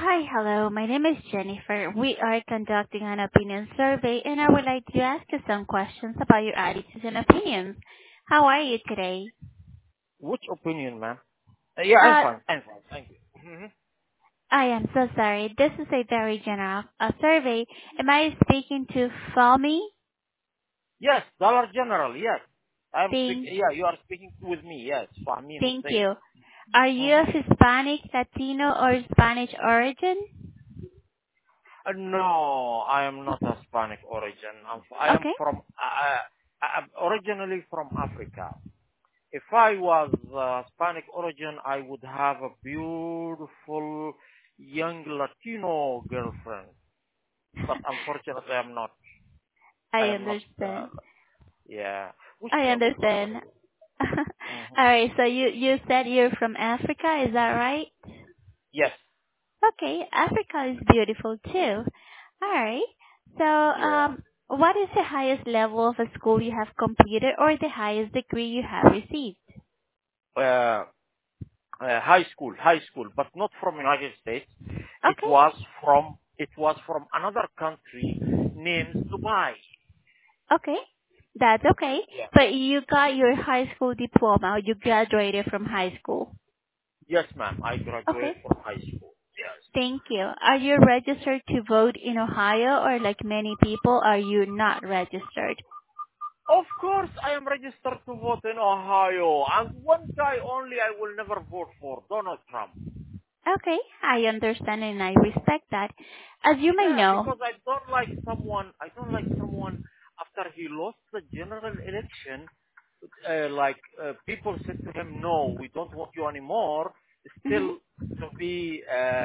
Hi, hello. My name is Jennifer. We are conducting an opinion survey, and I would like to ask you some questions about your attitudes and opinions. How are you today? Which opinion, ma'am? Yeah, I'm Uh, fine. I'm fine. Thank you. I am so sorry. This is a very general survey. Am I speaking to Fami? Yes, Dollar General. Yes, I'm Thank, speaking. Yeah, you are speaking with me. Yes, Fahmi thank Hussein. you. Are you of Hispanic, Latino, or Spanish origin? No, I am not Hispanic origin. I am Okay. from. I'm originally from Africa. If I was Hispanic origin, I would have a beautiful young Latino girlfriend. But unfortunately, I'm not. I I am not. understand. Yeah. I وش يا understand. بطل؟ All right. So you said you're from Africa, is that right? Yes. Okay, Africa is beautiful too. All right. So, Yeah. what is the highest level of a school you have completed or the highest degree you have received? Uh, high school, but not from United States. It Okay. was from another country named Dubai. Okay. That's okay. Yeah. But you got your high school diploma or you graduated from high school. Yes, ma'am. I Okay. graduated from high school. Yes. Thank you. Are you registered to vote in Ohio or like many people are you not registered? Of course, I am registered to vote in Ohio, and one guy only I will never vote for, Donald Trump. Okay, I understand and I respect that. As you may Yeah, know, because I don't like someone after he lost the general election, people said to him, no, we don't want you anymore, mhm, still to be,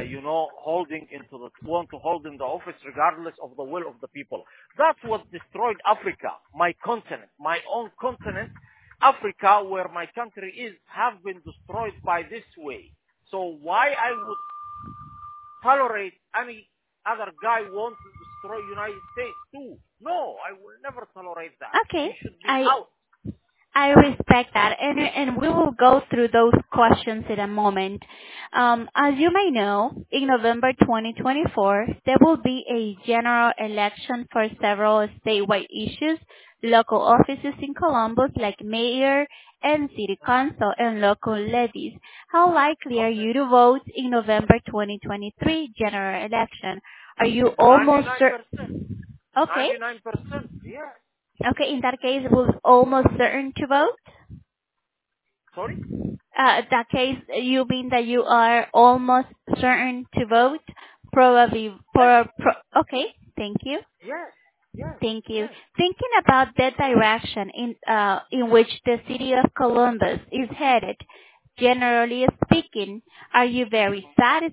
want to hold in the office regardless of the will of the people. That's what destroyed Africa, my continent, my own continent, Africa, where my country is, have been destroyed by this way. So why I would tolerate any other guy want to destroy United States too. No, I will never tolerate that. okay, He should be I out. I respect that, and we will go through those questions in a moment. As you may know, in November 2024, there will be a general election for several statewide issues, local offices in Columbus like mayor and city council and local levies. How likely are Okay. you to vote in November 2023 general election? Are you almost 99%. okay? 99%. Yeah. Okay, in that case, we're almost certain to vote? Sorry? That case, you mean that you are almost certain to vote? Probably Yes. okay, thank you. Yes. Yes. Thank you. Yes. Thinking about the direction in which the city of Columbus is headed, generally speaking, are you very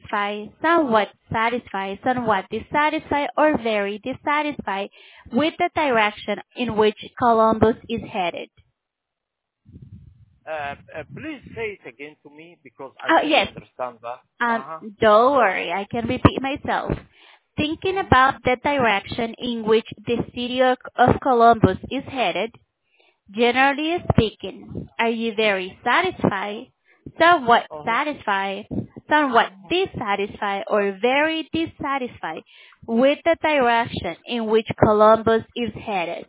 somewhat dissatisfied, or very dissatisfied with the direction in which Columbus is headed? Please say it again to me because I Oh, didn't yes. understand that. Um, Uh-huh. don't worry, I can repeat myself. Thinking Mm-hmm. about the direction in which the city of Columbus is headed, generally speaking, are you very Uh-huh. satisfied, somewhat dissatisfied, or very dissatisfied with the direction in which Columbus is headed?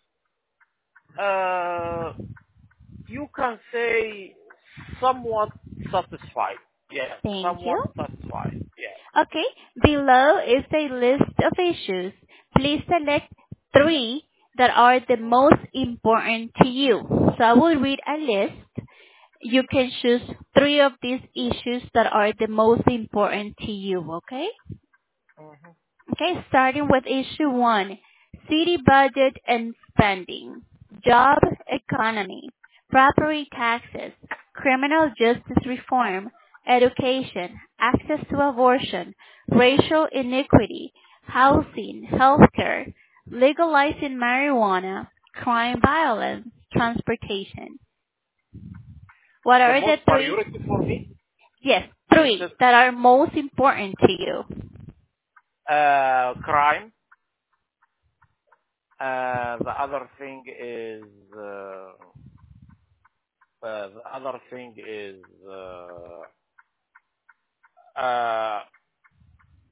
You can say somewhat satisfied. Yes, Thank somewhat you. satisfied. Yes. Okay, below is a list of issues. Please select three that are the most important to you. So I will read a list. You can choose three of these issues that are the most important to you, okay? Mhm. Okay, starting with issue one, city budget and spending, job economy, property taxes, criminal justice reform, education, access to abortion, racial inequity, housing, healthcare, legalizing marijuana, crime violence, transportation. What The are the most three? priority for me, Yes, you three said that are most important to you. crime. The other thing is the other thing is uh,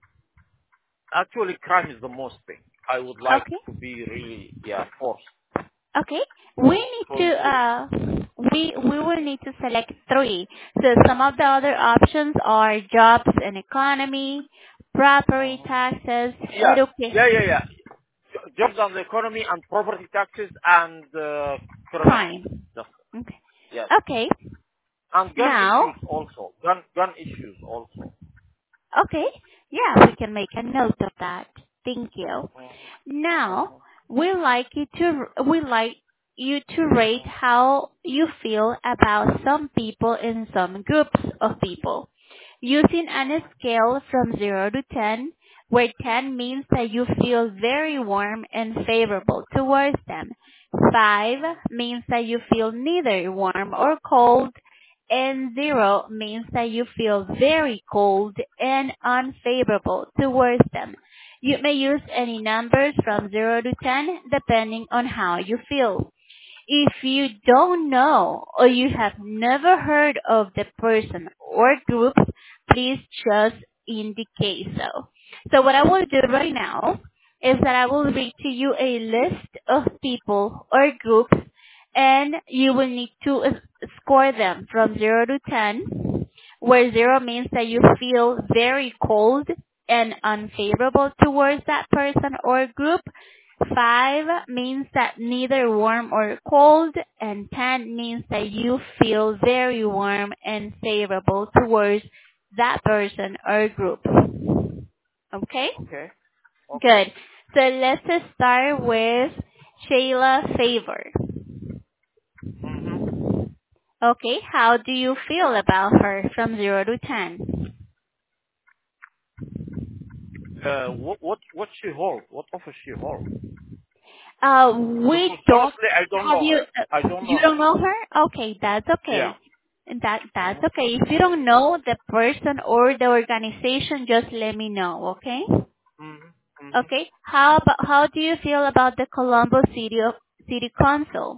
Actually, crime is the most thing. I would like Okay. to be really, forced. Okay. We need So to we will need to select three. So some of the other options are jobs and economy, property uh taxes, yeah, education, yeah. Jobs and the economy and property taxes and crime. criminality. Just, Okay. yes. Okay. And gun Now, issues also. Gun issues also. okay. Yeah, we can make a note of that. Thank you. Now, Uh-huh. we like you to rate how you feel about some people in some groups of people. Using a scale from 0 to 10, where 10 means that you feel very warm and favorable towards them. 5 means that you feel neither warm or cold, and 0 means that you feel very cold and unfavorable towards them. You may use any numbers from 0 to 10 depending on how you feel. If you don't know or you have never heard of the person or group, please just indicate so. So what I will do right now is that I will read to you a list of people or groups and you will need to score them from 0 to 10, where 0 means that you feel very cold and unfavorable towards that person or group. 5 means that neither warm or cold, and 10 means that you feel very warm and favorable towards that person or group. Okay? Okay. Okay. Good. So let's just start with Shayla Favor. Mm-hmm. Okay, how do you feel about her from 0 to 10? What she hold? What office she hold? We Because don't honestly, I don't have know you. her. I don't You know her. don't know her? Okay, that's Yeah. okay. That's Mm-hmm. okay. If you don't know the person or the organization, just let me know. Okay. Mm-hmm. Mm-hmm. Okay. How do you feel about the Columbus City Council?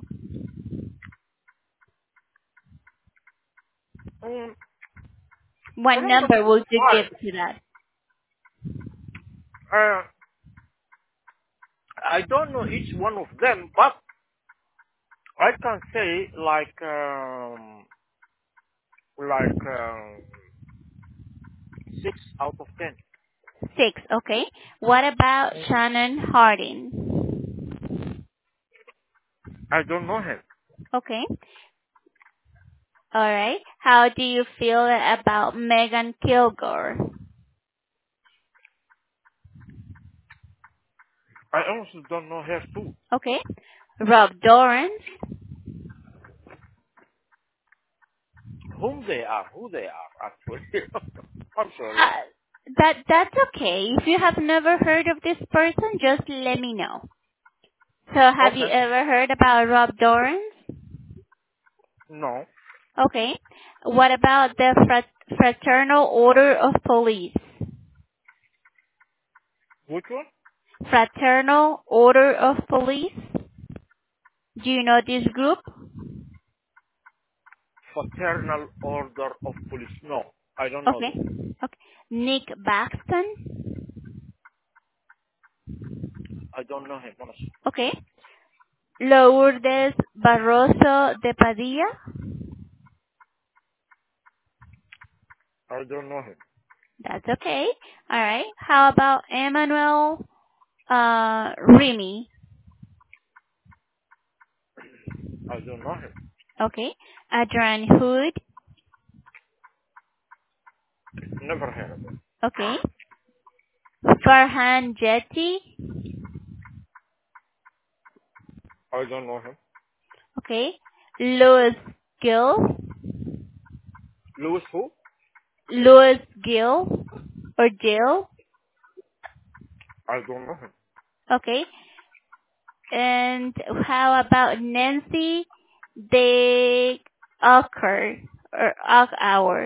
What Columbus number is would you give fine. to that? Uh, I don't know each one of them, but I can say like 6 out of 10. 6. Okay. What about Shannon Harding? I don't know him. Okay. All right. How do you feel about Megan Kilgore? I also don't know her too. Okay. Rob Dorrance? Who they are actually. I'm sorry. Uh, that's okay. If you have never heard of this person, just let me know. So have you Okay. ever heard about Rob Dorrance? No. Okay. What about the Fraternal Order of Police? Which one? Fraternal Order of Police? Do you know this group? Fraternal Order of Police. No, I don't know Okay. them. Okay. Nick Baxton? I don't know him, honestly. Okay. Lourdes Barroso de Padilla? I don't know him. That's okay. All right. How about Emmanuel Remy? I don't know him. Okay. Adrian Hood? Never heard of him. Okay. Farhan Jetty? I don't know him. Okay. Louis Gill? Louis who? Louis Gill? Or Gill? I don't know him. Okay. And how about Nancy De Alker or Hour?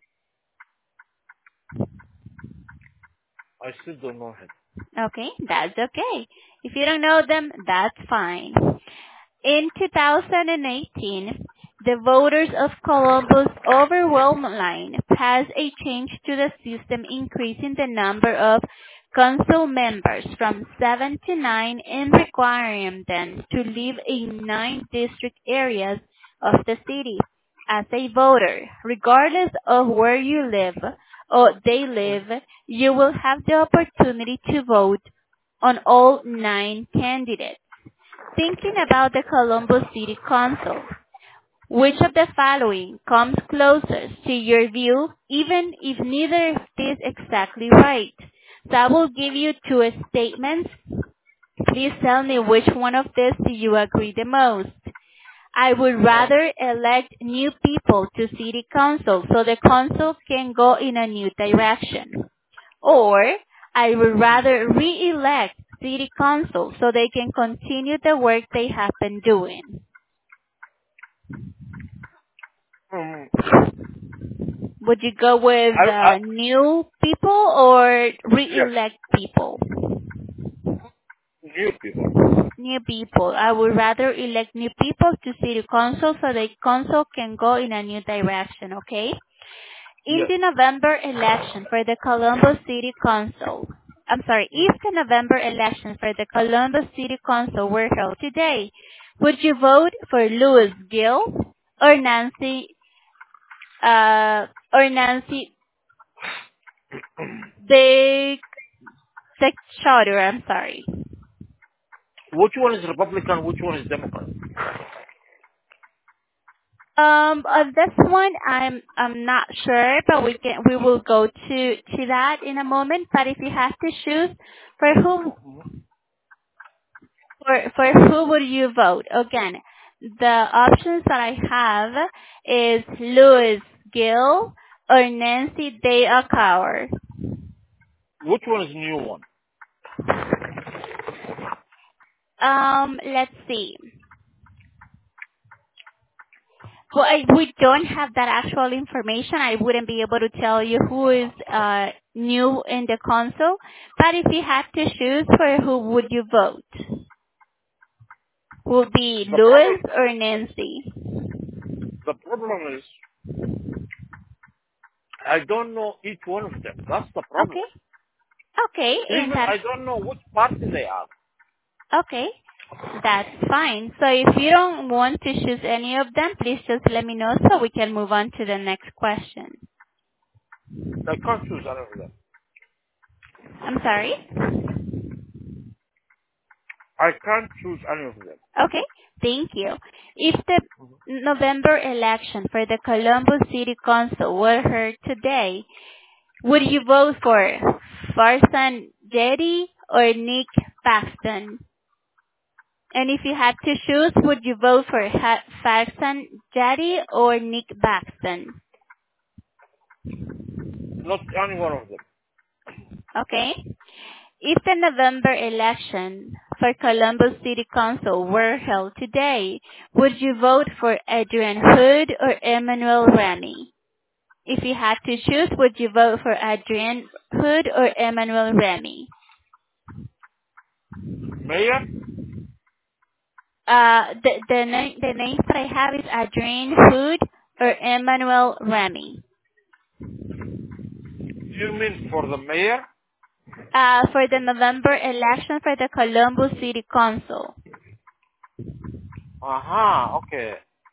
I still don't know him. Okay, that's okay. If you don't know them, that's fine. In 2018, the voters of Columbus overwhelmingly passed a change to the system, increasing the number of council members from 7 to 9 and requiring them to live in 9 district areas of the city. As a voter, regardless of where you live or they live, you will have the opportunity to vote on all 9 candidates. Thinking about the Columbus City Council, which of the following comes closest to your view, even if neither is exactly right? So I will give you 2 statements. Please tell me which one of these do you agree the most. I would rather elect new people to city council so the council can go in a new direction. Or I would rather re-elect city council so they can continue the work they have been doing. Mm, Would you go with new people or yes, re-elect people? new people. New people. I would rather elect new people to city council so the council can go in a new direction, okay? In Yes. the November election for the Columbus City Council, if the November election for the Columbus City Council were held today, would you vote for Louis Gill or Nancy the Charter? I'm sorry. Which one is Republican? Which one is Democrat? This one I'm not sure, but we will go to that in a moment. But if you have to choose, for who for who would you vote? Again, the options that I have is Louis Gill or Nancy Day O'Connor. Which one is the new one? Let's see. Well, we don't have that actual information. I wouldn't be able to tell you who is new in the council. But if you had to choose, for who would you vote? Would be The problem, Louis or Nancy? the problem is, I don't know each one of them. That's the problem. Okay. Okay. Even I don't know which party they are. Okay. That's fine. So if you don't want to choose any of them, please just let me know so we can move on to the next question. I can't choose any of them. I'm sorry? I can't choose any of them. Okay. Thank you. If the November election for the Columbus City Council were held today, would you vote for Farsan Jetty or Nick Paxton? And if you had to choose, would you vote for Farsan Jetty or Nick Paxton? Not any one of them. Okay. If the November election for Columbus City Council were held today, would you vote for Adrian Hood or Emmanuel Remy? If you had to choose, would you vote for Adrian Hood or Emmanuel Remy? Mayor? The names that I have is Adrian Hood or Emmanuel Remy. You mean for the mayor? For the November election for the Columbus City Council. Okay.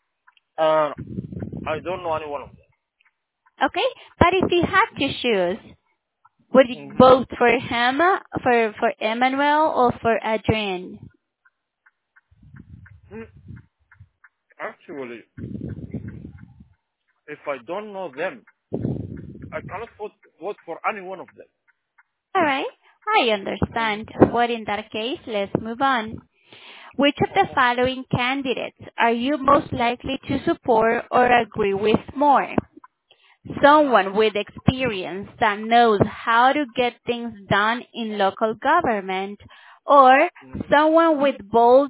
I don't know any one of them. Okay, but if you had to choose, would you vote for him, for Emmanuel, or for Adrian? Mm, Actually, if I don't know them, I cannot vote for any one of them. All right, I understand. Well, in that case, let's move on. Which of the following candidates are you most likely to support or agree with more? Someone with experience that knows how to get things done in local government, or someone with bold,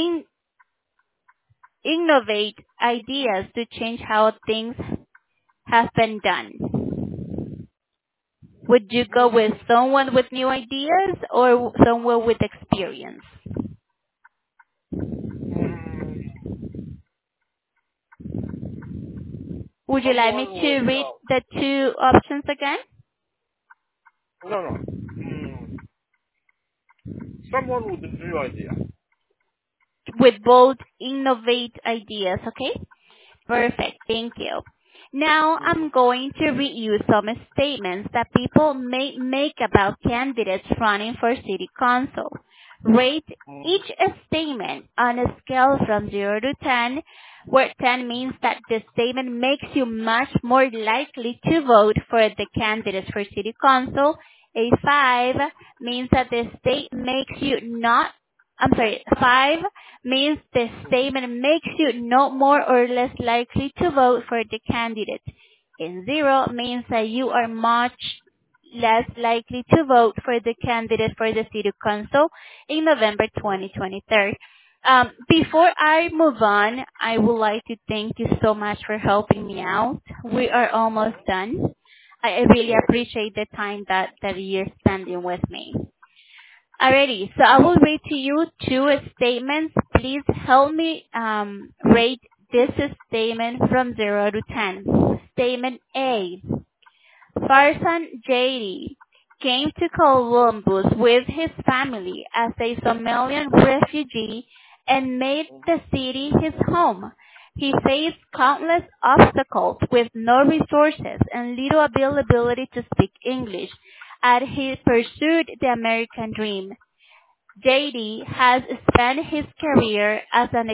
innovate ideas to change how things have been done? Would you go with someone with new ideas or someone with experience? Mm, Would you like me Someone to with, read the 2 options again? no. Someone with a new idea. With bold, innovate ideas, okay? Perfect. Thank you. Now I'm Mm-hmm. going to read you some statements that people may make about candidates running for city council. Rate Mm-hmm. each statement on a scale from 0 to 10, where 10 means that the statement makes you much more likely to vote for the candidates for city council. A 5 means that the state makes you not, I'm sorry, 5 means the statement makes you no more or less likely to vote for the candidate. And 0 means that you are much less likely to vote for the candidate for the city council in November 2023. Before I move on, I would like to thank you so much for helping me out. We are almost done. I really Sure. appreciate the time that you're spending with me. Alrighty, so I will read to you two statements. Please help me rate this statement from 0 to 10. Statement A. Farzan Jady came to Columbus with his family as a Somalian refugee and made the city his home. He faced countless obstacles with no resources and little availability to speak English as he pursued the American dream. JD has spent his career as an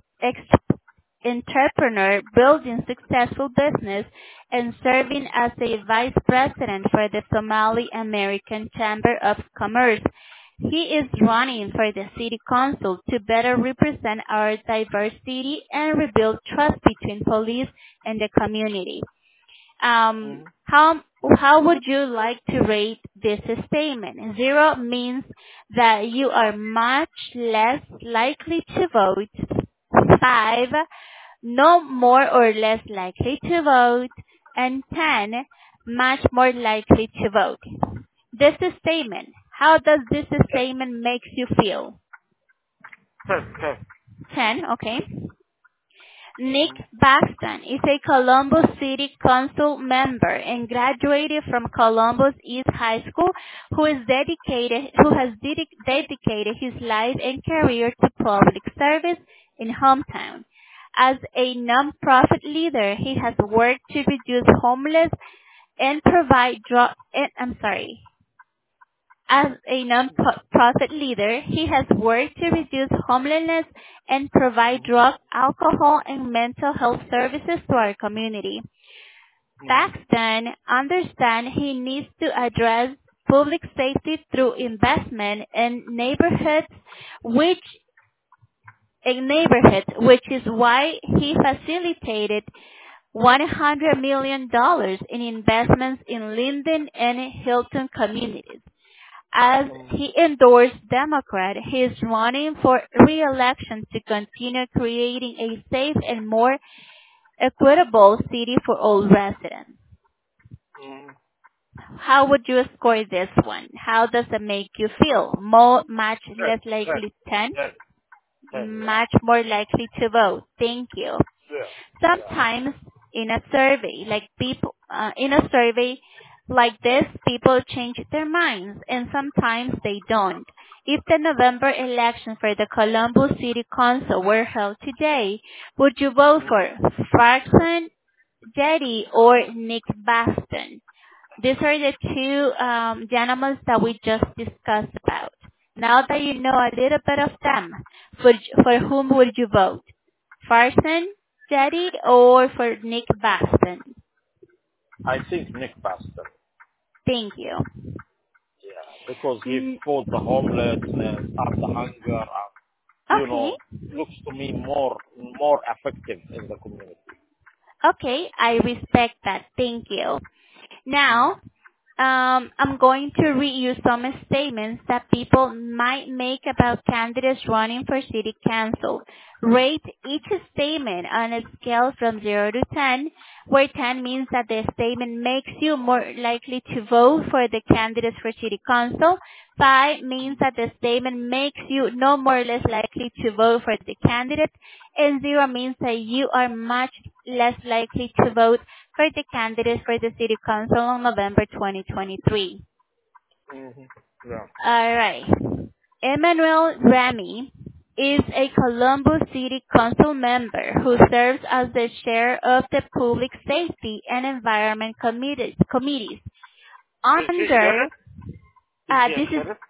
entrepreneur building successful business and serving as a vice president for the Somali American Chamber of Commerce. He is running for the city council to better represent our diversity and rebuild trust between police and the community. Mm-hmm. How would you like to rate this statement? 0 means that you are much less likely to vote. 5, no more or less likely to vote. And 10, much more likely to vote. This statement, how does this Yes. statement make you feel? 10, 10. 10, okay. Nick Mm-hmm. Baxton is a Columbus City Council member and graduated from Columbus East High School who has dedicated his life and career to public service in hometown. As a nonprofit leader, he has worked to reduce homeless and provide drug and I'm sorry. As a non-profit leader, he has worked to reduce homelessness and provide drug, alcohol, and mental health services to our community. Mm-hmm. Paxton understands he needs to address public safety through investment in which which is why he facilitated $100 million in investments in Linden and Hilton communities. As he endorsed Democrat, he is running for re-election to continue creating a safe and more equitable city for all residents. Mm-hmm. How would you score this one? How does it make you feel? More, much 10, less likely 10? 10, 10, yeah. Much more likely to vote. Thank you. Yeah. Yeah. Sometimes in a survey like this, people change their minds and sometimes they don't. If the November election for the Columbus City Council were held today, would you vote Mm-hmm. for Farzan Jedy or Nick Baxton? These are the two gentlemen that we just discussed about. Now that you know a little bit of them, for whom would you vote? Farzan Jedy or for Nick Baxton? I think Nick Pastor. Thank you. Yeah. Because he Mm, fought the homelessness and the hunger and, okay. looks to me more effective in the community. Okay, I respect that. Thank you. Now, Mm-hmm. I'm going to read you some statements that people might make about candidates running for city council. Rate each statement on a scale from 0 to 10, where 10 means that the statement makes you more likely to vote for the candidates for city council. 5 means that the statement makes you no more or less likely to vote for the candidate. And 0 means that you are much less likely to vote for the candidates for the City Council on November 2023. Mm-hmm. Yeah. All right. Emmanuel Ramy is a Columbus City Council member who serves as the chair of the Public Safety and Environment committees. Is he Under, sheriff? Is he a this is, sheriff?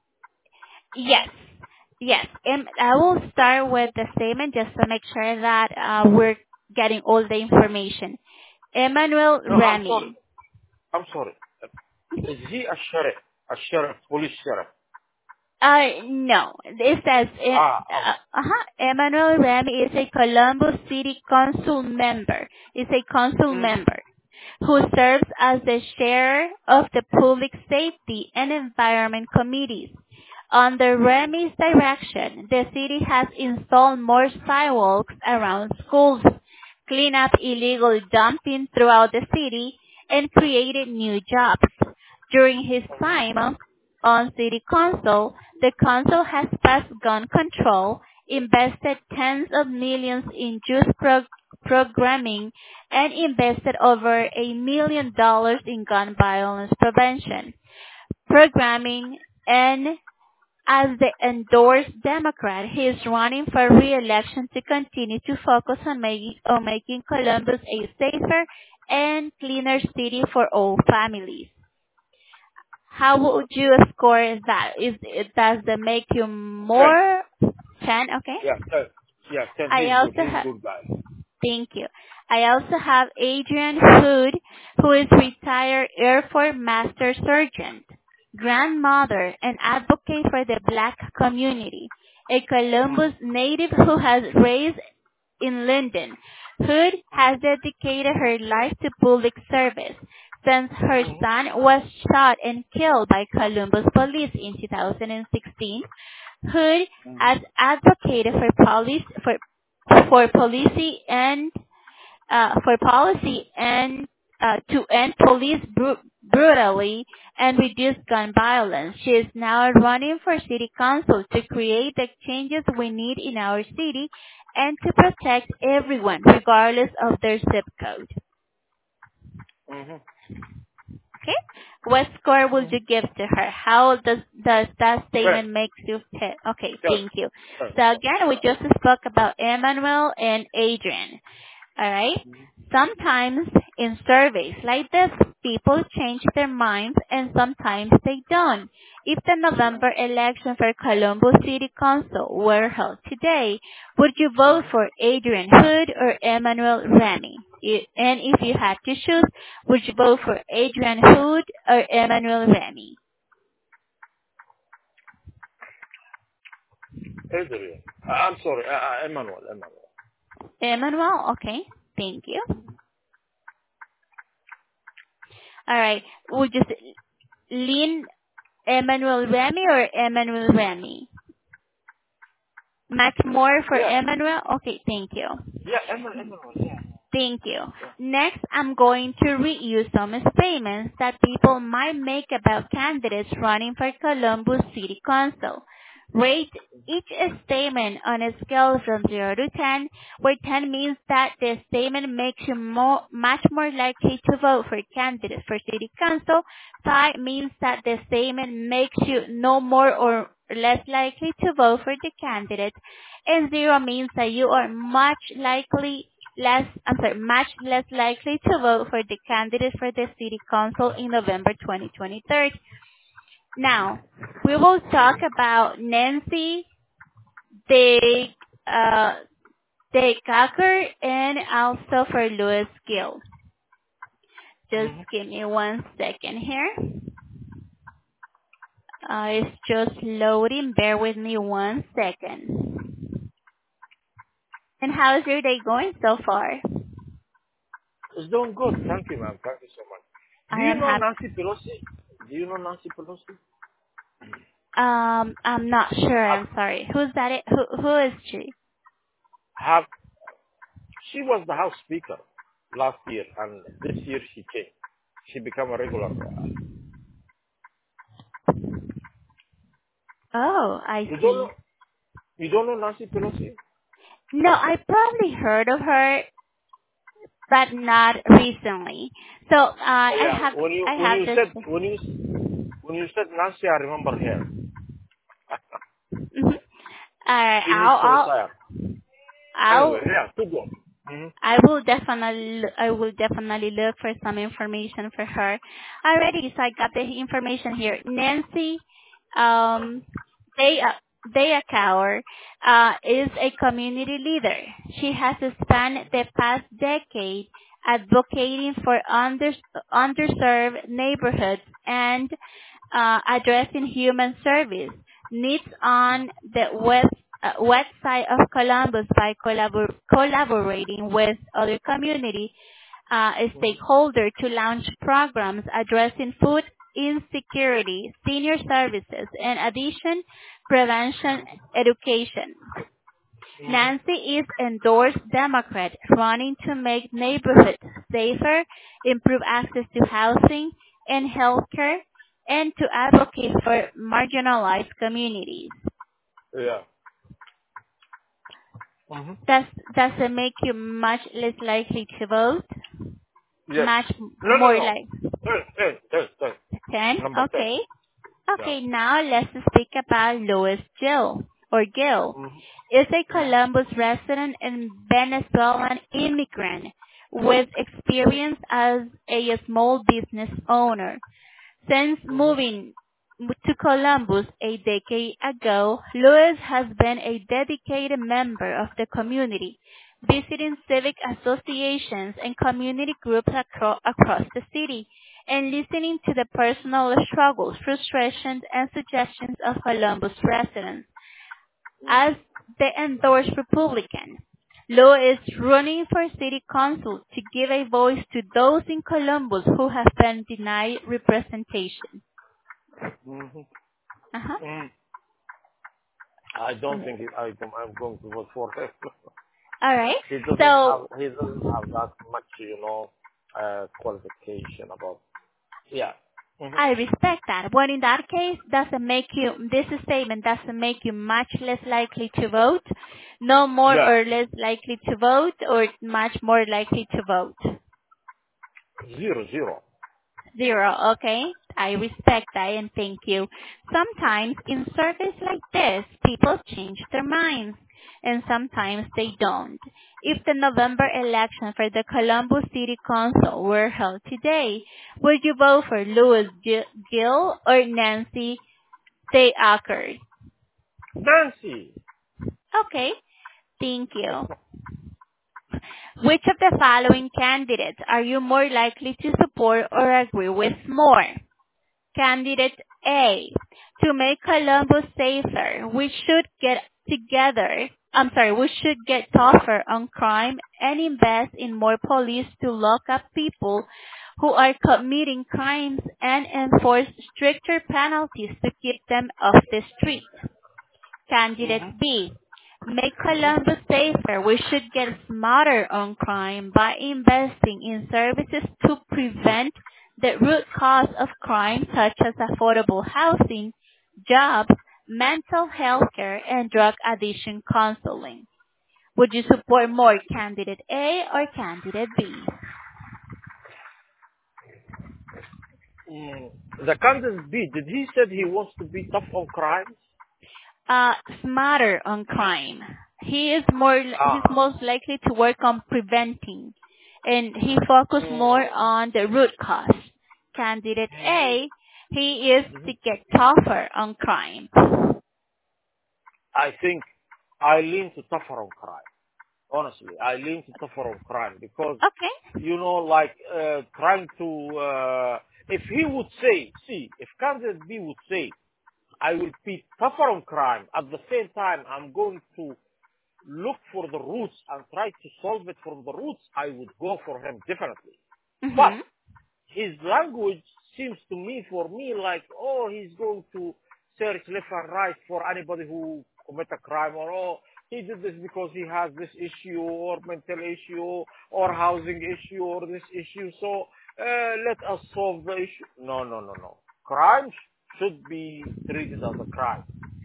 yes, yes. I will start with the statement just to make sure that we're getting all the information. Emmanuel No, I'm sorry. Ramy. I'm sorry. Is he a sheriff? A sheriff, police sheriff? No. It says, Okay. Emmanuel Remy is a Columbus City Council member. Is a council Mm-hmm. member who serves as the chair of the Public Safety and Environment committees. Under Remy's direction, the city has installed more sidewalks around schools, cleaned up illegal dumping throughout the city, and created new jobs. During his time on city council, the council has passed gun control, invested tens of millions in youth programming, and invested over $1 million in gun violence prevention programming. And as the endorsed Democrat, he is running for re-election to continue to focus on making Columbus a safer and cleaner city for all families. How would you score that? Does that make you 10. more 10? Okay. Yeah, 10. Yeah, 10. I He's good. also He's a have good guy. Thank you. I also have Adrian Hood, who is retired Air Force Master Sergeant, grandmother, and advocate for the Black community, a Columbus native who has raised in Linden. Hood has dedicated her life to public service since her son was shot and killed by Columbus police in 2016. Hood has advocated for policy and to end police brutality and reduce gun violence. She is now running for city council to create the changes we need in our city and to protect everyone regardless of their zip code. Mm-hmm. Okay? What score would you give to her? How does that 10. statement make you feel? Okay, 10. thank you. 10. So again, we just spoke about Emmanuel and Adrian. Alright? Sometimes in surveys like this, people change their minds and sometimes they don't. If the November election for Columbus City Council were held today, would you vote for Adrian Hood or Emmanuel Remy? And if you had to choose, would you vote for Adrian Hood or Emmanuel Remy? Adrian. I'm sorry. Emmanuel. Emmanuel? Okay. Thank you. Alright. Would you lean Emmanuel Remy or Emmanuel Remy? Much more for Yeah. Emmanuel? Okay, thank you. Yeah, Emmanuel. Yeah. Thank you. Next, I'm going to read you some statements that people might make about candidates running for Columbus City Council. Rate each statement on a scale from 0 to 10, where 10 means that the statement makes you much more likely to vote for candidates for City Council. 5 means that the statement makes you no more or less likely to vote for the candidate. And 0 means that you are much less likely to vote for the candidate for the City Council in November 2023. Now, we will talk about Nancy DeCacker and also for Louis Gill. Just give me 1 second here. It's just loading. Bear with me 1 second. And how's your day going so far? It's doing good. Thank you, ma'am. Thank you so much. Do you know Nancy Pelosi? Do you know Nancy Pelosi? I'm not sure. I'm sorry. Who's that? Who is she? She was the House Speaker last year, and this year she came. She became a regular. Oh, I see. You don't know Nancy Pelosi? No, I probably heard of her, but not recently. So I have. When you said Nancy, I remember her. right, He needs to retire. Anyway, I'll yeah, keep going. I will definitely look for some information for her. Alrighty, so I got the information here. Nancy, um, Day Dayakaur, is a community leader. She has spent the past decade advocating for underserved neighborhoods and addressing human service needs on the west side of Columbus by collaborating with other community stakeholders to launch programs addressing food insecurity, senior services, and addition, prevention, education. Nancy is endorsed Democrat, running to make neighborhoods safer, improve access to housing and healthcare, and to advocate for marginalized communities. Yeah. Does it make you much less likely to vote? Yes. Much more No. like 10. 10? Number 10. Okay. Yeah. Okay, now let's speak about Louis Gil. Mm-hmm. Is a Columbus resident and Venezuelan immigrant with experience as a small business owner. Since moving to Columbus a decade ago, Lewis has been a dedicated member of the community, visiting civic associations and community groups across the city, and listening to the personal struggles, frustrations, and suggestions of Columbus residents. As the endorsed Republican, Lowe is running for city council to give a voice to those in Columbus who have been denied representation. Mm-hmm. Uh-huh. I don't think I'm going to vote for him. All right. He So doesn't have that much, qualification about. Yeah. I respect that. But in that case, this statement doesn't make you much less likely to vote, no more Yeah. or less likely to vote, or much more likely to vote. 0. 0, okay? I respect that and thank you. Sometimes in surveys like this, people change their minds, and sometimes they don't. If the November election for the Columbus City Council were held today, would you vote for Louis Gill or Nancy Dayakaur? Nancy. Okay, thank you. Which of the following candidates are you more likely to support or agree with more? Candidate A. To make Columbus safer, we should get tougher on crime and invest in more police to lock up people who are committing crimes and enforce stricter penalties to keep them off the street. Candidate B. Make Columbus safer. We should get smarter on crime by investing in services to prevent the root cause of crime such as affordable housing, jobs, mental health care, and drug addiction counseling. Would you support more candidate A or candidate B? The candidate B, did he said he wants to be tough on crimes? Smarter on crime. He's most likely to work on preventing, and he focused more on the root cause. Candidate A, he is to get tougher on crime. I think I lean to tougher on crime. Honestly, I lean to tougher on crime because, Okay. trying to, if he would say, if candidate B would say, I will be tougher on crime, at the same time, I'm going to look for the roots and try to solve it from the roots, I would go for him definitely. Mm-hmm. But his language seems to me, for me, like, he's going to search left and right for anybody who commit a crime, or he did this because he has this issue or mental issue or housing issue or this issue, so let us solve the issue. No. Crime should be treated as a crime.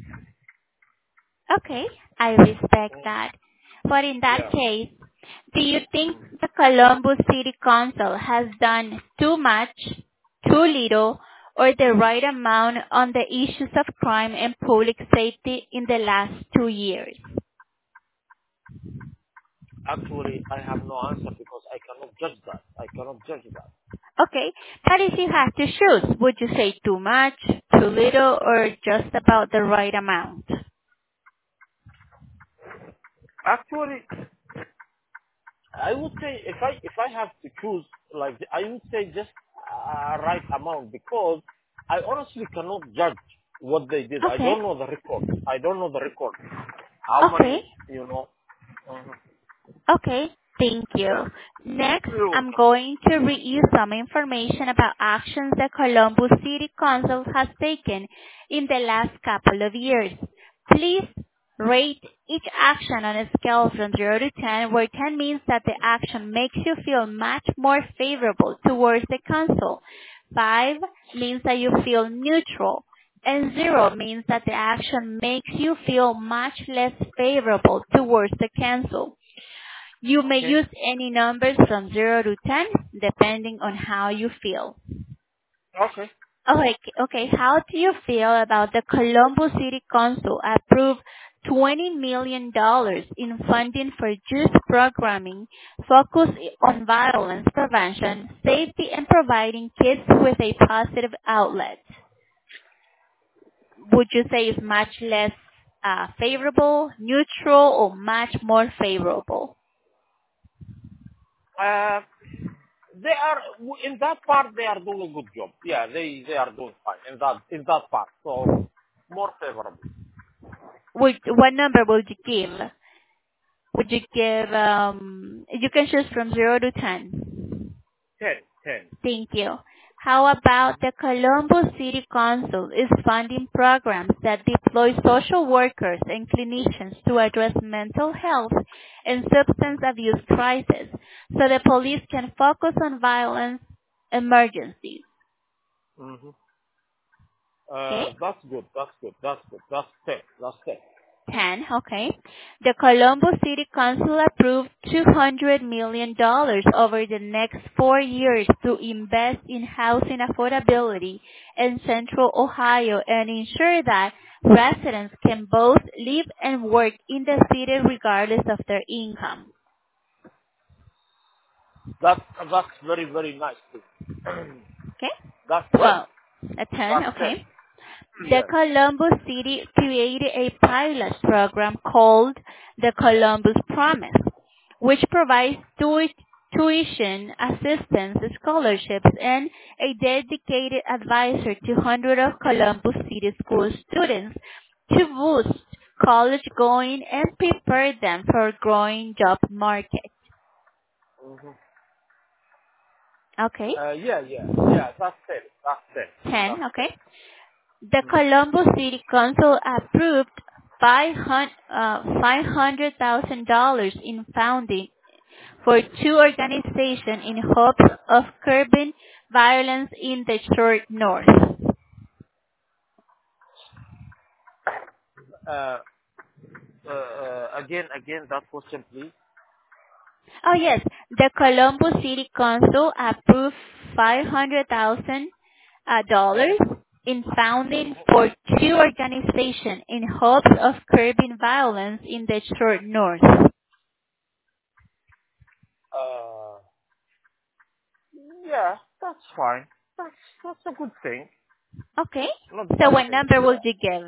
Okay, I respect that. But in that case, do you think the Columbus City Council has done too much, too little, or the right amount on the issues of crime and public safety in the last 2 years? Actually, I have no answer because I cannot judge that. I cannot judge that. Okay, but if you have to choose, would you say too much, too little, or just about the right amount? Actually, I would say if I have to choose, like I would say just right amount because I honestly cannot judge what they did. I Okay, don't know the record. I don't know the record. How okay, many, you know? Mhm. okay. Thank Yeah. you. Next, You're I'm welcome. going to read you some information about actions the Columbus City Council has taken in the last couple of years. Please rate each action on a scale from 0 to 10, where 10 means that the action makes you feel much more favorable towards the council. 5 means that you feel neutral. And 0 means that the action makes you feel much less favorable towards the council. You may Okay. use any numbers from 0 to 10 depending on how you feel. Okay. Okay. How do you feel about the Columbus City Council approved $20 million in funding for youth programming focused on violence prevention, safety, and providing kids with a positive outlet? Would you say it's much less favorable, neutral, or much more favorable? Uh, they are in that part. They are doing a good job. Yeah, they are doing fine in that part. So more favorable. What number would you give? Would you give, you can choose from 0 to 10. 10, 10. Thank you. How about the Columbus City Council is funding programs that deploy social workers and clinicians to address mental health and substance abuse crises so the police can focus on violence emergencies? Mm-hmm. Okay? That's good. That's good. That's good. That's 10. That's 10. 10, okay. The Columbus City Council approved $200 million over the next 4 years to invest in housing affordability in Central Ohio and ensure that residents can both live and work in the city regardless of their income. That's very very nice too. Okay? That's 10. Well, a 10, That's 10. okay. The Yes. Columbus City created a pilot program called the Columbus Promise, which provides tuition assistance, scholarships, and a dedicated advisor to hundreds of Columbus City school students to boost college going and prepare them for a growing job market. Mm-hmm. Okay, Yeah. That's 10. That's 10. 10, That's 10. okay. The Columbus City Council approved $500,000 in funding for two organizations in hopes of curbing violence in the short north. Uh, again, that question, please. Oh yes, the Columbus City Council approved $500,000 in funding for two organizations in hopes of curbing violence in the short north. Uh, yeah, that's fine. That's a good thing. Okay, Not so bad what thing. number would Yeah. you give?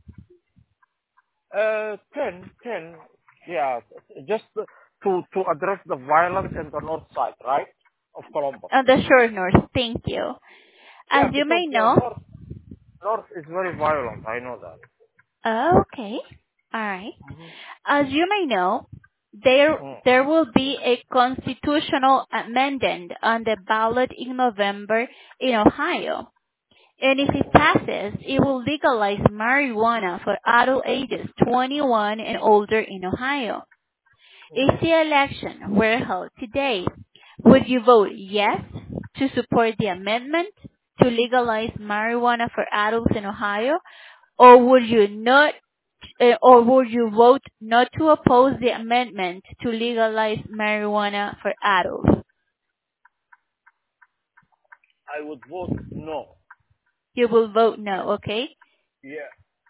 10, 10. Yeah, just to address the violence in the north side, right, of Columbus. On the short north, thank you. As Yeah, you because may the know, north is very violent. I know that. okay, alright. Mm-hmm. As you may know, there Mm. there will be a constitutional amendment on the ballot in November in Ohio. And if it passes, it will legalize marijuana for adult ages 21 and older in Ohio. If Mm-hmm. the election were held today, would you vote yes to support the amendment to legalize marijuana for adults in Ohio, or would you not, or would you vote not to oppose the amendment to legalize marijuana for adults? I would vote no. You will vote no, okay? Yeah.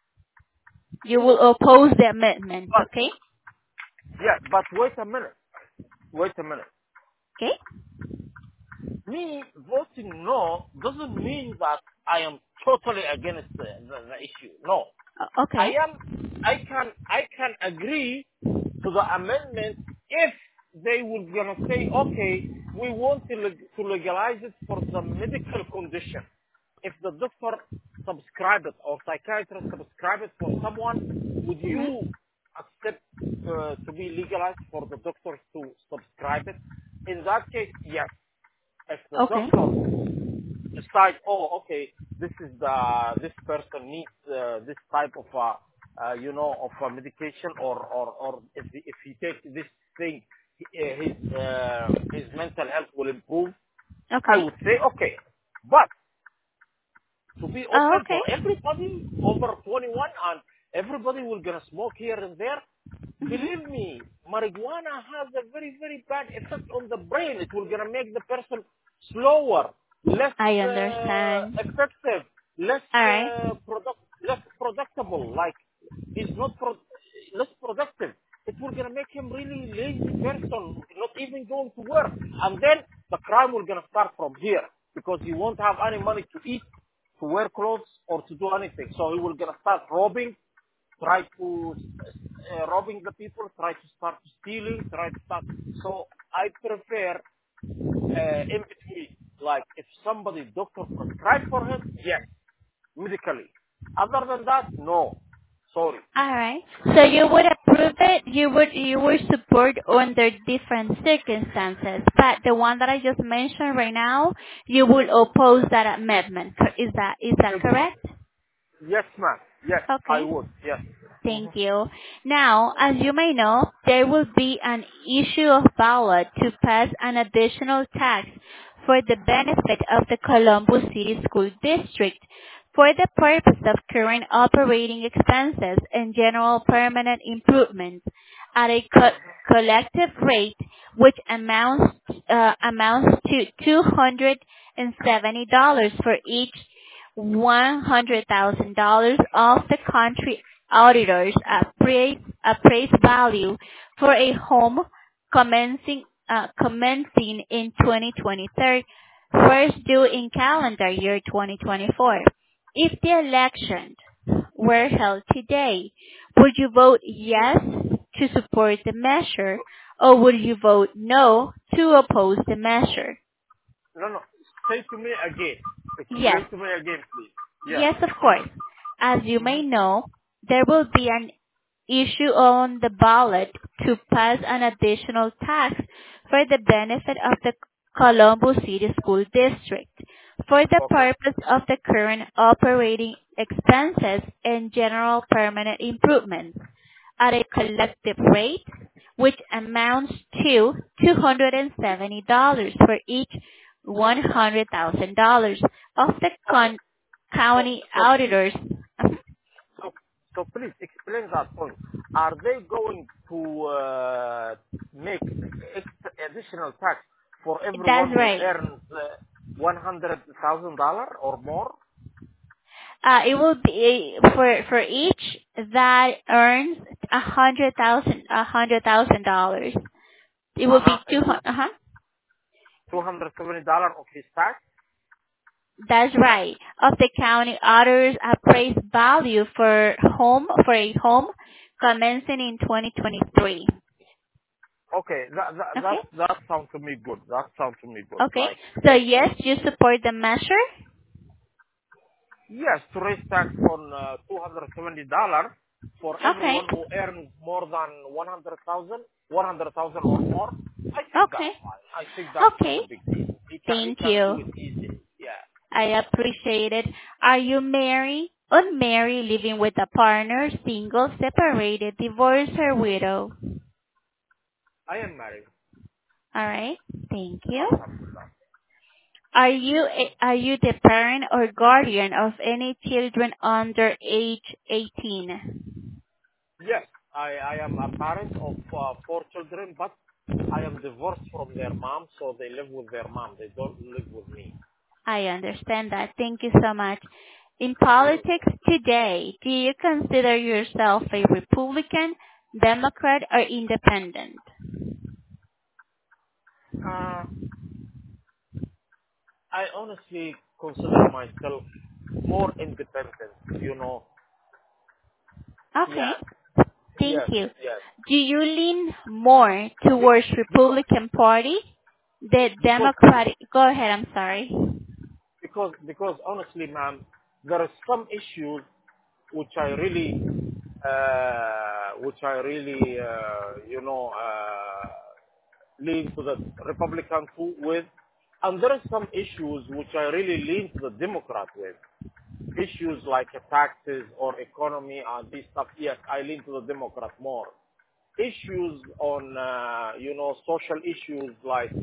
You will oppose the amendment, But okay? but wait a minute. Wait a minute. Okay? Me voting no doesn't mean that I am totally against the issue. No, I Okay. am. I can agree to the amendment if they were gonna say, okay, we want to legalize it for the medical condition. If the doctor subscribe it or psychiatrist subscribe it for someone, would Mhm. you accept to be legalized for the doctors to subscribe it? In that case, yes. If the Okay. doctor decide, oh, okay, this person needs this type of of a medication, or if he takes this thing, his mental health will improve. I Okay. would say okay, but to be Oh, open for okay. everybody over 21 and everybody will gonna smoke here and there. Mhm. Believe me, marijuana has a very, very bad effect on the brain. It will gonna make the person slower, less I understand. effective, All right. less productable. Like he's not less productive. It will gonna make him really lazy person, not even going to work. And then the crime will gonna start from here because he won't have any money to eat, to wear clothes, or to do anything. So he will gonna start robbing, try to robbing the people, try to start stealing, try to start. So I prefer in between. Like if somebody doctor prescribe for him, yes, medically. Other than that, no. Sorry. All right. So you would approve it. You would support under different circumstances, but the one that I just mentioned right now, you would oppose that amendment. Is that Ex- correct? Yes, ma'am. Yes, I Okay. would. Yes. Thank you. Now, as you may know, there will be an issue of ballot to pass an additional tax for the benefit of the Columbus City School District for the purpose of current operating expenses and general permanent improvements at a collective rate which amounts to $270 for each $100,000 of the country auditors appraised value for a home commencing in 2023, first due in calendar year 2024. If the elections were held today, would you vote yes to support the measure, or would you vote no to oppose the measure? No, no. Say to me again. Yes. Explain to me again, please. Yeah. Yes, of course. As you may know, there will be an issue on the ballot to pass an additional tax for the benefit of the Colombo City School District for the Okay. purpose of the current operating expenses and general permanent improvements at a collective rate which amounts to $270 for each $100,000 of the Okay. So, county so auditors. So, so please explain that point. Are they going to make additional tax for everyone That's who right. earns $100,000 or more? It will be for each that earns $100,000. It will be It will be uh-huh. $270 of his tax. That's right. Of the county auditors appraised value for a home commencing in 2023. Okay, Okay. that sounds to me good. That sounds to me good. Okay. Like, So yes, you support the measure. yes, to raise tax on $270 for Okay. everyone who earns more than 100,000 or more. I think Okay. that's fine. I think that's not Okay. a big deal. He Thank can do you. it easily. Yeah, I appreciate it. Are you married, unmarried, living with a partner, single, separated, divorced, or widow? I am married. All right. Thank you. Alhamdulillah. Are you the parent or guardian of any children under age 18? Yes, I am a parent of 4 children, but I am divorced from their mom, so they live with their mom. They don't live with me. I understand that. Thank you so much. In politics today, do you consider yourself a Republican, Democrat, or independent? Uh, I honestly consider myself more independent, you know. Okay, Yes, thank yes, you. yes. Do you lean more Be- towards Because, Republican Party, the because, Democratic? Go ahead, I'm sorry. because honestly, ma'am, there are some issues which I really, lean to the Republican with, and there are some issues which I really lean to the Democrat with. Issues like taxes or economy and this stuff, yes, I lean to the Democrat more. Issues on, social issues like,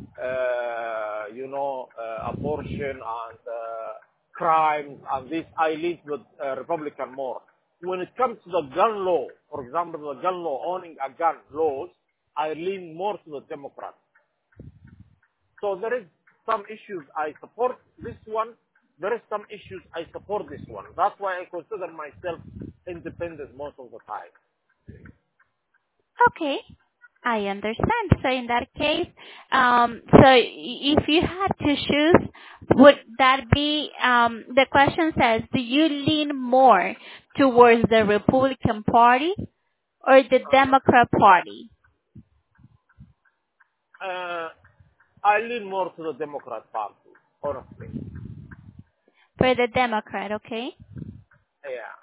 abortion and crimes and this, I lean to the Republican more. When it comes to the gun law, for example, the gun law, owning a gun laws, I lean more to the Democrat. So there is some issues I support this one. There is some issues I support this one. That's why I consider myself independent most of the time. Okay, I understand. So in that case, if you had to choose, would that be, the question says, do you lean more towards the Republican Party or the Uh-huh. Democrat Party? I lean more to the Democrat Party, honestly. For the Democrat, okay? Yeah.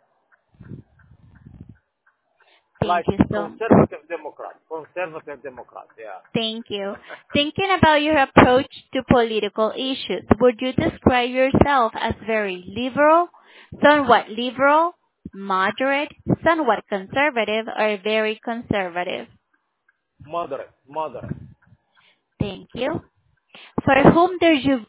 Thank Like you so conservative Democrat. Conservative Democrat, yeah. Thank you. Thinking about your approach to political issues, would you describe yourself as very liberal, moderate, somewhat conservative, or very conservative? Moderate, moderate. Thank you. For whom did you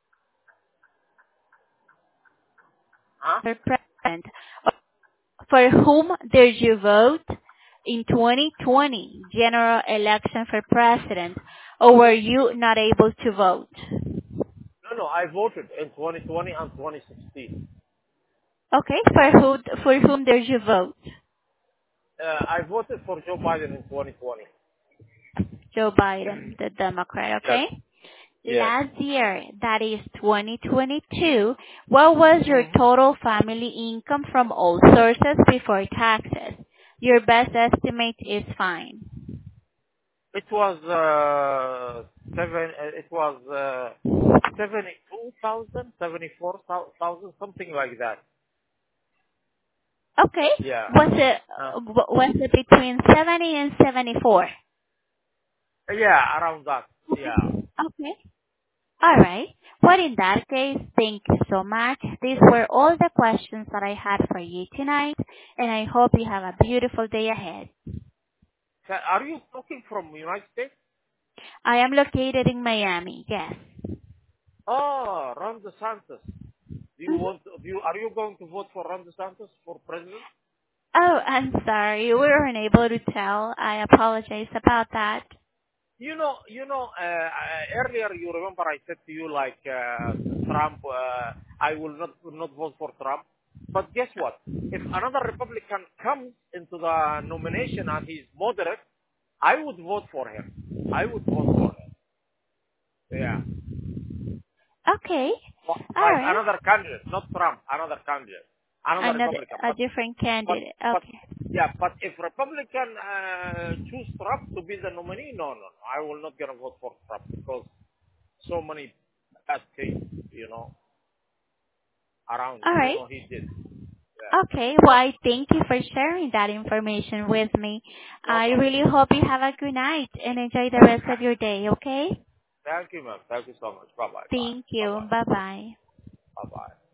Huh? vote for president? For whom did you vote in 2020 general election for president, or were you not able to vote? No, I voted in 2020 and 2016. Okay, for whom did you vote? I voted for Joe Biden in 2020. Joe Biden, the Democrat, Yes. okay? Yes. Last year, that is 2022, what was your hmm total family income from all sources before taxes? Your best estimate is fine. It was it was 72,000, 74,000, something like that. Okay. Yeah. Uh, Was it between 70 and 74? yeah, around that. Okay. Yeah. Okay. All right. Well, in that case, thank you so much. These were all the questions that I had for you tonight, and I hope you have a beautiful day ahead. Are you talking from United States? I am located in Miami, yes. Oh, Ron DeSantis. Mhm. Are you going to vote for Ron DeSantis for president? Oh, I'm sorry. We were unable to tell. I apologize about that. Earlier you remember I said to you like Trump, I will not vote for Trump. But guess what? If another Republican comes into the nomination and he's moderate, I would vote for him. I would vote for him. Yeah. Okay. All Like right. another candidate, not Trump, another candidate, another Republican. A different But, candidate. but, Okay. yeah, but if Republican choose Trump to be the nominee, no, I will not gonna vote for Trump because so many bad things, around, All right. he did. Yeah. Okay. Well, I thank you for sharing that information with me. No I problem. really hope you have a good night and enjoy the rest of your day, okay? Thank you, ma'am. Thank you so much. Bye-bye. Bye. Thank you. Bye-bye. Bye-bye. Bye-bye.